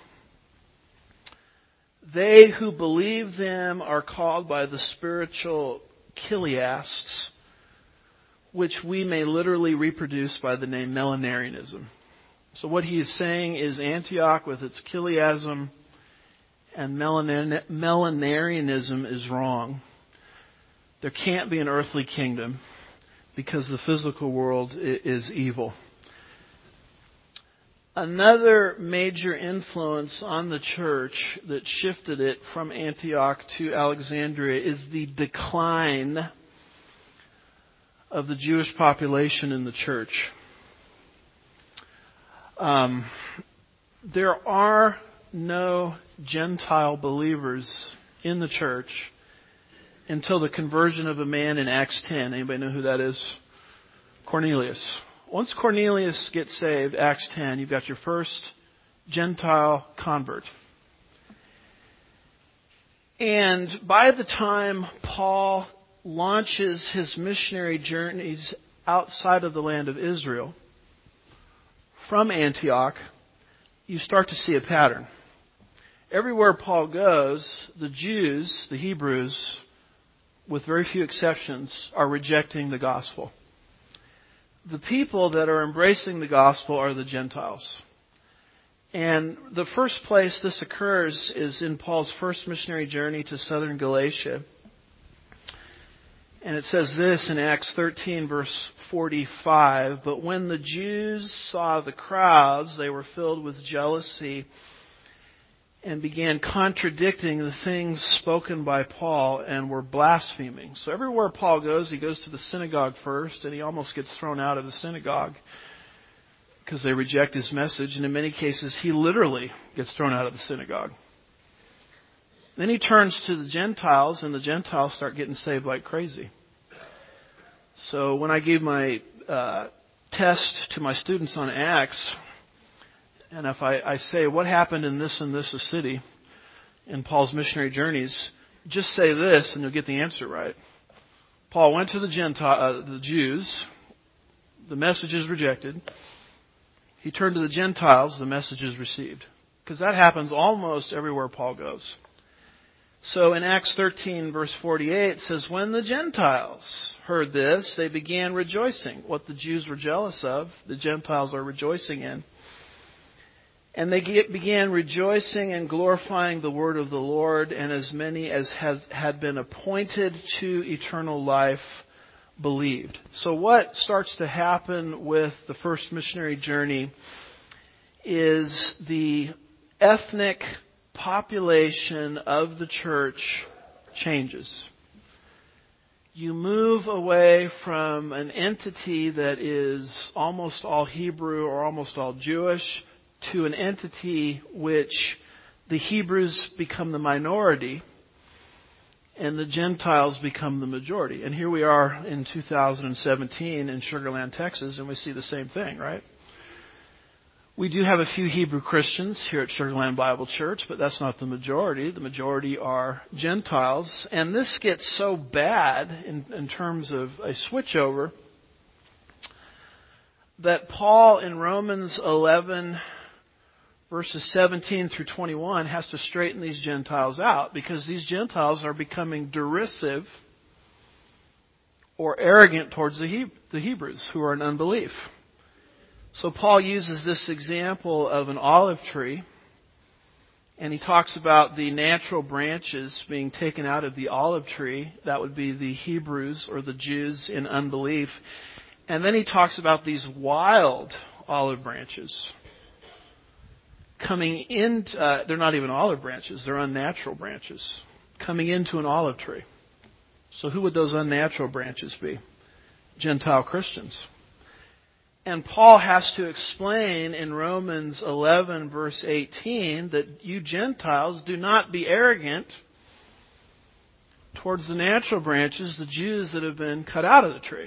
S2: They who believe them are called by the spiritual chiliasts, which we may literally reproduce by the name millenarianism. So what he is saying is Antioch with its chiliasm and millenarianism is wrong. There can't be an earthly kingdom because the physical world is evil. Another major influence on the church that shifted it from Antioch to Alexandria is the decline of the Jewish population in the church. Um, there are no Gentile believers in the church until the conversion of a man in Acts ten. Anybody know who that is? Cornelius. Once Cornelius gets saved, Acts ten, you've got your first Gentile convert. And by the time Paul launches his missionary journeys outside of the land of Israel, from Antioch, you start to see a pattern. Everywhere Paul goes, the Jews, the Hebrews, with very few exceptions, are rejecting the gospel. The people that are embracing the gospel are the Gentiles. And the first place this occurs is in Paul's first missionary journey to southern Galatia. And it says this in Acts thirteen, verse forty-five, "But when the Jews saw the crowds, they were filled with jealousy and began contradicting the things spoken by Paul and were blaspheming." So everywhere Paul goes, he goes to the synagogue first, and he almost gets thrown out of the synagogue because they reject his message. And in many cases, he literally gets thrown out of the synagogue. Then he turns to the Gentiles, and the Gentiles start getting saved like crazy. So when I gave my uh, test to my students on Acts, and if I, I say, what happened in this and this city in Paul's missionary journeys, just say this and you'll get the answer right. Paul went to the Gentile, uh, the Jews, the message is rejected. He turned to the Gentiles, the message is received. Because that happens almost everywhere Paul goes. So in Acts thirteen, verse forty-eight, it says, "When the Gentiles heard this, they began rejoicing." What the Jews were jealous of, the Gentiles are rejoicing in. "And they began rejoicing and glorifying the word of the Lord, and as many as has, had been appointed to eternal life believed." So what starts to happen with the first missionary journey is the ethnic population of the church changes. You move away from an entity that is almost all Hebrew or almost all Jewish to an entity which the Hebrews become the minority and the Gentiles become the majority. And here we are in two thousand seventeen in Sugar Land, Texas, and we see the same thing, right? We do have a few Hebrew Christians here at Sugar Land Bible Church, but that's not the majority. The majority are Gentiles. And this gets so bad in, in terms of a switchover that Paul in Romans eleven, verses seventeen through twenty-one, has to straighten these Gentiles out, because these Gentiles are becoming derisive or arrogant towards the, he- the Hebrews who are in unbelief. So Paul uses this example of an olive tree, and he talks about the natural branches being taken out of the olive tree. That would be the Hebrews or the Jews in unbelief. And then he talks about these wild olive branches coming in. Uh, they're not even olive branches. They're unnatural branches coming into an olive tree. So who would those unnatural branches be? Gentile Christians. And Paul has to explain in Romans eleven, verse eighteen, that you Gentiles do not be arrogant towards the natural branches, the Jews that have been cut out of the tree.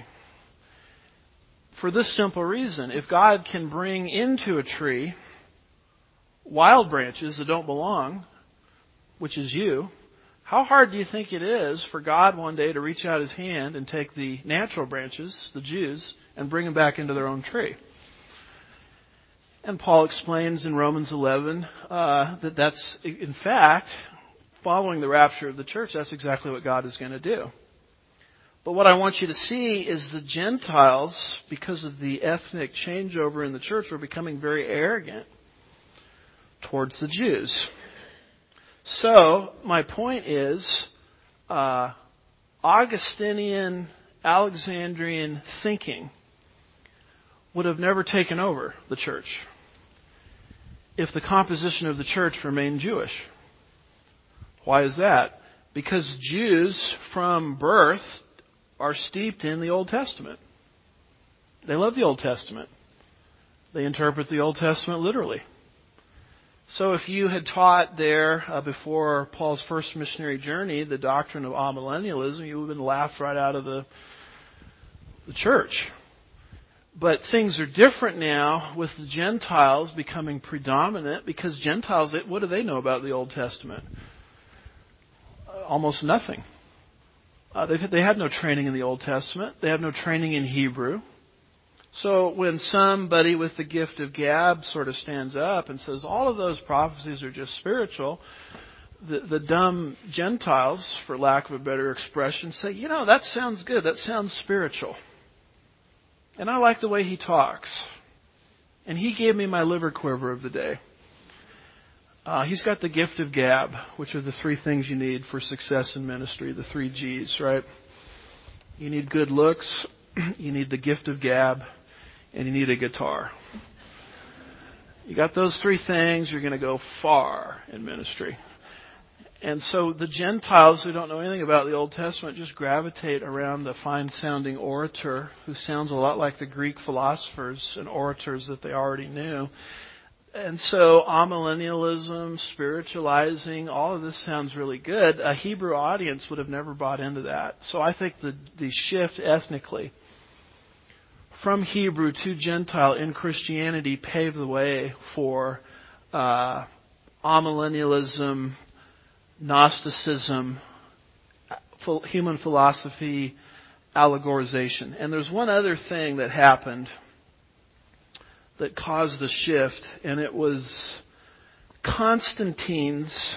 S2: For this simple reason, if God can bring into a tree wild branches that don't belong, which is you, how hard do you think it is for God one day to reach out His hand and take the natural branches, the Jews, and bring them back into their own tree? And Paul explains in Romans eleven uh, that that's, in fact, following the rapture of the church, that's exactly what God is going to do. But what I want you to see is the Gentiles, because of the ethnic changeover in the church, were becoming very arrogant towards the Jews. So, my point is, uh, Augustinian, Alexandrian thinking would have never taken over the church if the composition of the church remained Jewish. Why is that? Because Jews from birth are steeped in the Old Testament. They love the Old Testament. They interpret the Old Testament literally. So if you had taught there uh, before Paul's first missionary journey the doctrine of amillennialism, you would have been laughed right out of the, the church. But things are different now with the Gentiles becoming predominant, because Gentiles, what do they know about the Old Testament? Uh, almost nothing. Uh, they they had no training in the Old Testament. They have no training in Hebrew. So when somebody with the gift of gab sort of stands up and says all of those prophecies are just spiritual, the, the dumb Gentiles, for lack of a better expression, say, you know, that sounds good. That sounds spiritual. And I like the way he talks. And he gave me my liver quiver of the day. Uh, he's got the gift of gab, which are the three things you need for success in ministry, the three G's, right? You need good looks, you need the gift of gab, and you need a guitar. You got those three things, you're going to go far in ministry. And so the Gentiles who don't know anything about the Old Testament just gravitate around the fine-sounding orator who sounds a lot like the Greek philosophers and orators that they already knew. And so amillennialism, spiritualizing, all of this sounds really good. A Hebrew audience would have never bought into that. So I think the, the shift ethnically from Hebrew to Gentile in Christianity paved the way for uh, amillennialism, Gnosticism, human philosophy, allegorization. And there's one other thing that happened that caused the shift, and it was Constantine's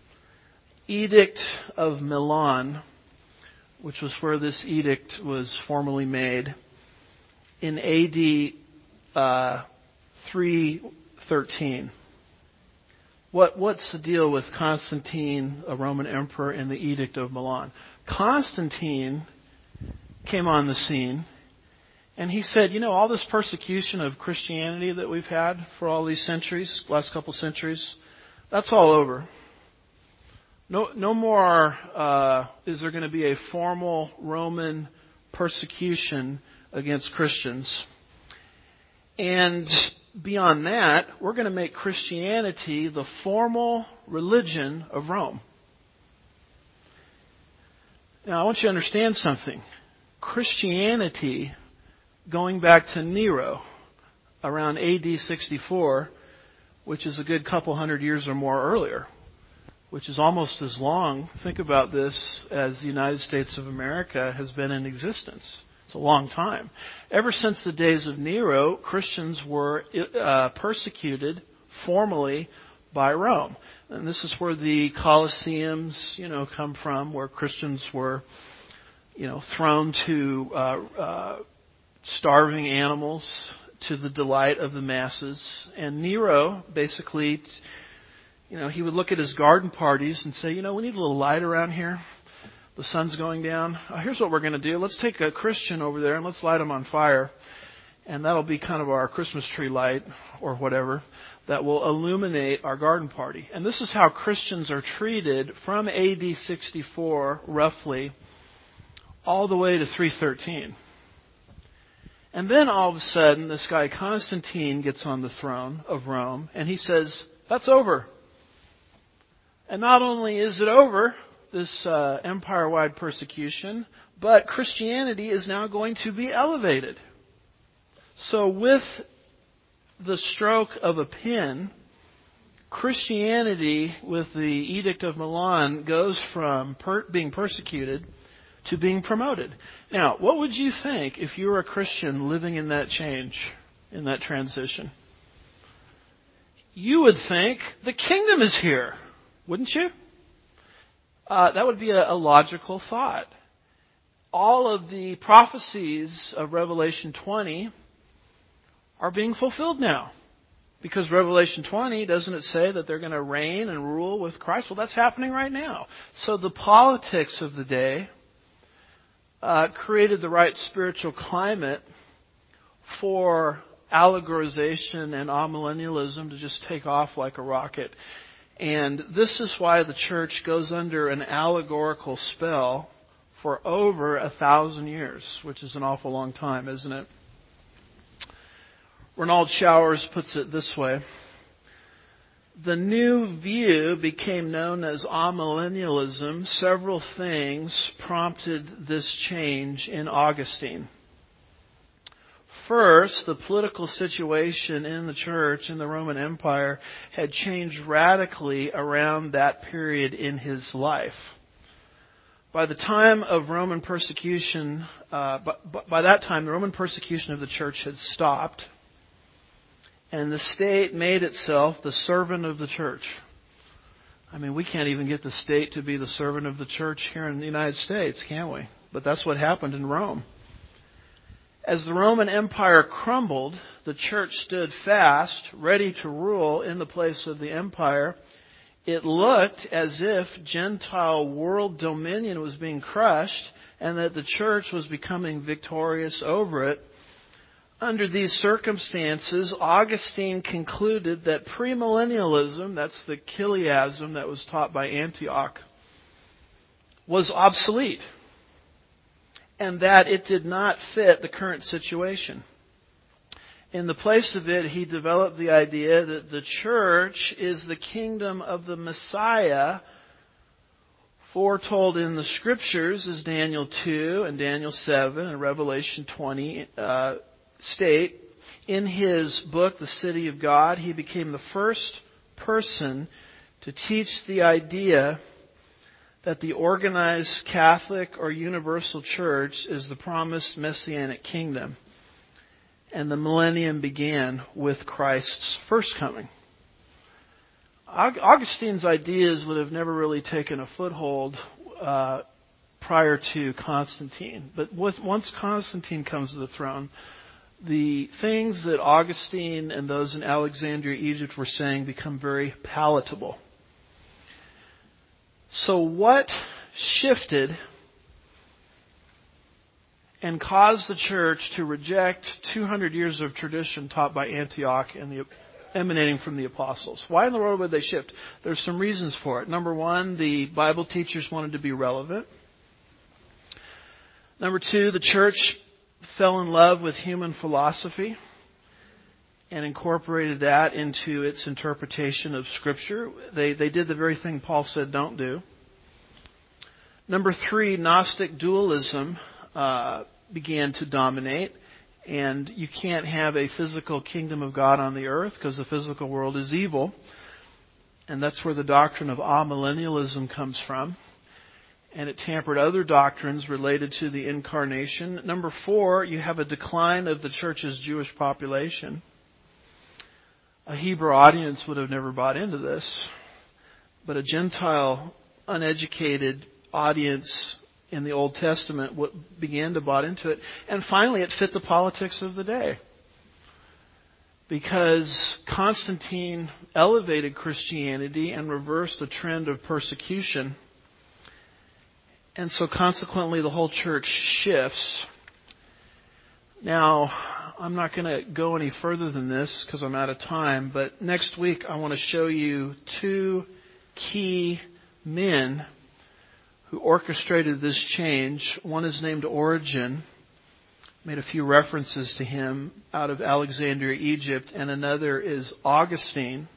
S2: Edict of Milan, which was where this edict was formally made, in A D uh, three thirteen. What, what's the deal with Constantine, a Roman emperor, and the Edict of Milan? Constantine came on the scene, and he said, you know, all this persecution of Christianity that we've had for all these centuries, last couple centuries, that's all over. No, no more uh, is there going to be a formal Roman persecution against Christians. And beyond that, we're going to make Christianity the formal religion of Rome. Now, I want you to understand something. Christianity, going back to Nero, around A D sixty-four, which is a good couple hundred years or more earlier, which is almost as long, think about this, as the United States of America has been in existence. It's a long time. Ever since the days of Nero, Christians were uh, persecuted formally by Rome. And this is where the Colosseums, you know, come from, where Christians were, you know, thrown to uh, uh, starving animals to the delight of the masses. And Nero basically, you know, he would look at his garden parties and say, you know, we need a little light around here. The sun's going down. Uh, here's what we're going to do. Let's take a Christian over there and let's light him on fire. And that'll be kind of our Christmas tree light or whatever that will illuminate our garden party. And this is how Christians are treated from A D sixty-four, roughly, all the way to three thirteen. And then all of a sudden, this guy Constantine gets on the throne of Rome, and he says, that's over. And not only is it over, this uh, empire-wide persecution, but Christianity is now going to be elevated. So with the stroke of a pen, Christianity, with the Edict of Milan, goes from per- being persecuted to being promoted. Now, what would you think if you were a Christian living in that change, in that transition? You would think the kingdom is here, wouldn't you? Uh, that would be a, a logical thought. All of the prophecies of Revelation twenty are being fulfilled now. Because Revelation twenty, doesn't it say that they're going to reign and rule with Christ? Well, that's happening right now. So the politics of the day uh, created the right spiritual climate for allegorization and amillennialism to just take off like a rocket. And this is why the church goes under an allegorical spell for over a thousand years, which is an awful long time, isn't it? Ronald Showers puts it this way. The new view became known as amillennialism. Several things prompted this change in Augustine. First, the political situation in the church in the Roman Empire had changed radically around that period in his life. By the time of Roman persecution, uh, by, by that time, the Roman persecution of the church had stopped, and the state made itself the servant of the church. I mean, we can't even get the state to be the servant of the church here in the United States, can we? But that's what happened in Rome. As the Roman Empire crumbled, the church stood fast, ready to rule in the place of the empire. It looked as if Gentile world dominion was being crushed and that the church was becoming victorious over it. Under these circumstances, Augustine concluded that premillennialism, that's the chiliasm that was taught by Antioch, was obsolete, and that it did not fit the current situation. In the place of it, he developed the idea that the church is the kingdom of the Messiah, foretold in the Scriptures as Daniel two and Daniel seven and Revelation twenty uh, state. In his book, The City of God, he became the first person to teach the idea that the organized Catholic or universal church is the promised Messianic kingdom. And the millennium began with Christ's first coming. Augustine's ideas would have never really taken a foothold uh, prior to Constantine. But with, once Constantine comes to the throne, the things that Augustine and those in Alexandria, Egypt were saying become very palatable. So what shifted and caused the church to reject two hundred years of tradition taught by Antioch and the emanating from the apostles? Why in the world would they shift? There's some reasons for it. Number one, the Bible teachers wanted to be relevant. Number two, the church fell in love with human philosophy and incorporated that into its interpretation of Scripture. They they did the very thing Paul said don't do. Number three, Gnostic dualism uh, began to dominate. And you can't have a physical kingdom of God on the earth because the physical world is evil. And that's where the doctrine of amillennialism comes from. And it tampered other doctrines related to the incarnation. Number four, you have a decline of the church's Jewish population. A Hebrew audience would have never bought into this. But a Gentile, uneducated audience in the Old Testament began to buy into it. And finally, it fit the politics of the day. Because Constantine elevated Christianity and reversed the trend of persecution. And so consequently, the whole church shifts. Now, I'm not going to go any further than this because I'm out of time. But next week, I want to show you two key men who orchestrated this change. One is named Origen, made a few references to him out of Alexandria, Egypt, and another is Augustine.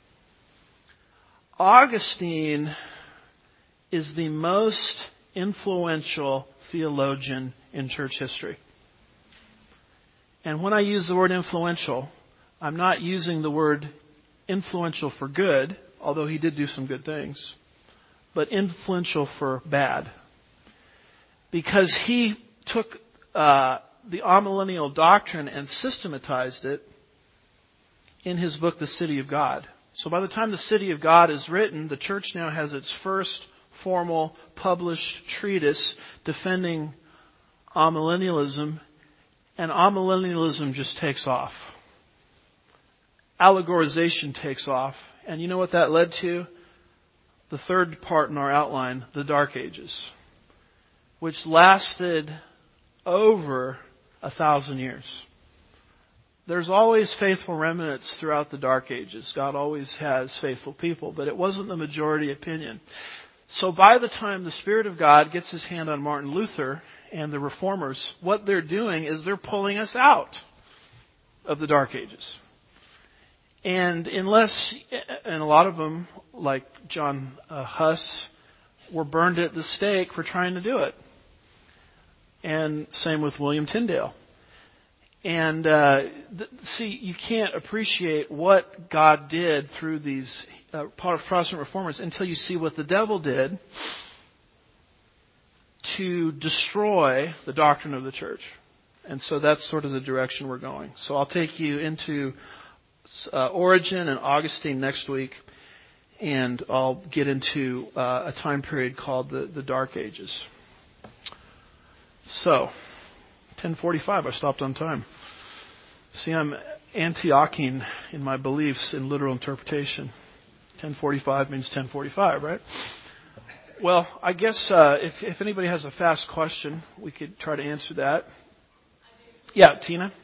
S2: Augustine is the most influential theologian in church history. And when I use the word influential, I'm not using the word influential for good, although he did do some good things, but influential for bad. Because he took uh, the amillennial doctrine and systematized it in his book, The City of God. So by the time The City of God is written, the church now has its first formal published treatise defending amillennialism, and amillennialism just takes off. Allegorization takes off. And you know what that led to? The third part in our outline, the Dark Ages, which lasted over a thousand years. There's always faithful remnants throughout the Dark Ages. God always has faithful people, but it wasn't the majority opinion. So by the time the Spirit of God gets his hand on Martin Luther and the Reformers, what they're doing is they're pulling us out of the Dark Ages. And unless, and a lot of them, like John uh, Huss, were burned at the stake for trying to do it. And same with William Tyndale. And uh, th- see, you can't appreciate what God did through these uh, Protestant reformers until you see what the devil did to destroy the doctrine of the church. And so that's sort of the direction we're going. So I'll take you into uh, Origen and Augustine next week, and I'll get into uh, a time period called the, the Dark Ages. So, ten forty-five, I stopped on time. See, I'm Antiochene in my beliefs in literal interpretation. ten forty-five means ten forty-five, right? Well, I guess uh, if, if anybody has a fast question, we could try to answer that. Yeah, Tina?